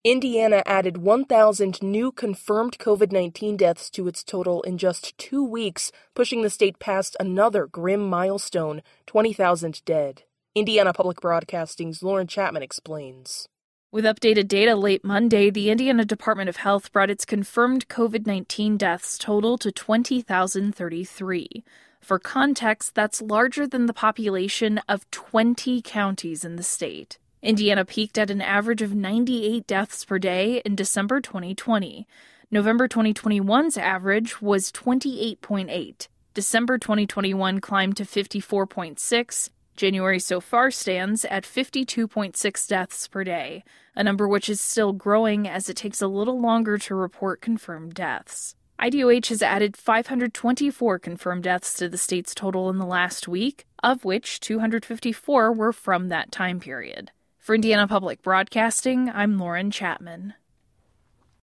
Indiana added 1,000 new confirmed COVID-19 deaths to its total in just 2 weeks, pushing the state past another grim milestone, 20,000 dead. Indiana Public Broadcasting's Lauren Chapman explains. With updated data late Monday, the Indiana Department of Health brought its confirmed COVID-19 deaths total to 20,033. For context, that's larger than the population of 20 counties in the state. Indiana peaked at an average of 98 deaths per day in December 2020. November 2021's average was 28.8. December 2021 climbed to 54.6. January so far stands at 52.6 deaths per day, a number which is still growing as it takes a little longer to report confirmed deaths. IDOH has added 524 confirmed deaths to the state's total in the last week, of which 254 were from that time period. For Indiana Public Broadcasting, I'm Lauren Chapman.